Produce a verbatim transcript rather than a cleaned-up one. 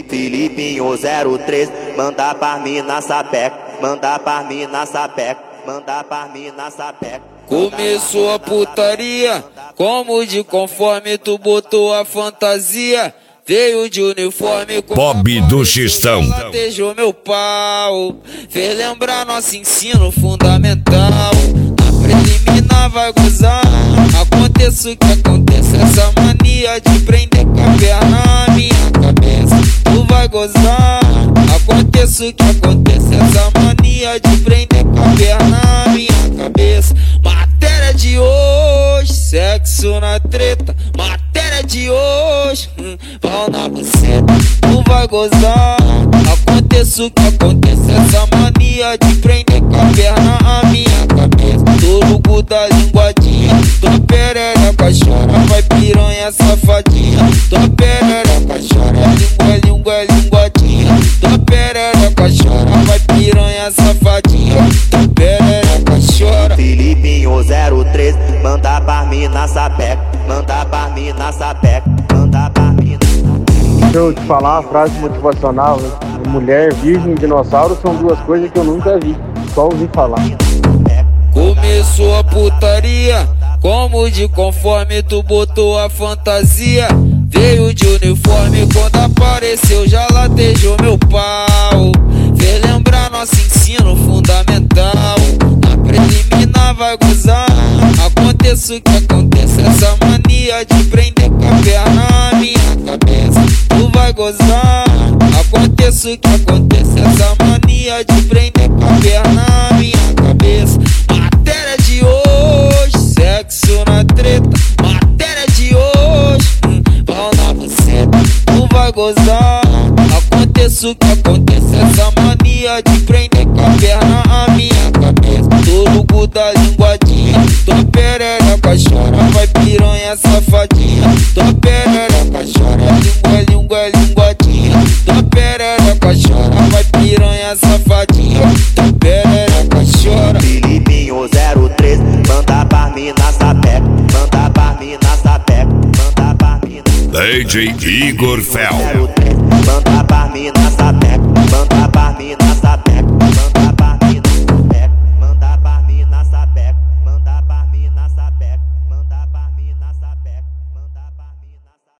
Filipinho zero três, manda pra mina sapeca, manda pra mina sapeca, manda pra mina sapeca. Começou a putaria, como de conforme tu botou a fantasia. Veio de uniforme com Bob do Xistão, latejou meu pau, fez lembrar nosso ensino fundamental. Na preliminar vai gozar, aconteça o que aconteça. Essa mania de prender com a perna na minha cabeça. Tu vai gozar, aconteça o que aconteça. Essa mania de prender com a perna na minha cabeça. Matéria de hoje, sexo na treta. Matéria de hoje, hum, pau na buceta. Tu vai gozar, aconteça o que aconteça. Essa mania de prender com a perna na minha cabeça. Tô no cu da linguadinha, tua perereca chora. Vai piranha safadinha, tua perereca chora. Língua, língua, linguadinha, tua perereca chora. Vai piranha safadinha, tua perereca chora. Filipinho zero três, manda pra mina sapeca, manda pra mina sapeca, manda pra mina sapeca. Deixa eu te falar uma frase motivacional, né? Mulher, virgem e dinossauro são duas coisas que eu nunca vi, só ouvi falar. Começou a putaria, como de conforme tu botou a fantasia. Veio de uniforme, quando apareceu já latejou meu pau. Fez lembrar nosso ensino fundamental. Na preliminar vai gozar, aconteça o que aconteça. Essa mania de prender com a perna na minha cabeça. Tu vai gozar, aconteça o que aconteça. Essa mania de prender com a perna na minha cabeça. Matéria de hoje, sexo na treta. Matéria de hoje, hum, pau na buceta. Tu vai gozar, aconteça o que aconteça. Essa mania de prender com a perna na minha cabeça. Tô no cu da linguadinha, tua perereca chora. Vai piranha safadinha, tua perereca chora. Língua, língua, linguadinha, tua perereca chora. Vai piranha safadinha, tua perereca chora. Filipinho zero três, manda pra mina sapeca, manda pra mina sapeca, manda pra mina. D J Igor Fel. zero três, manda pra mina sapeca.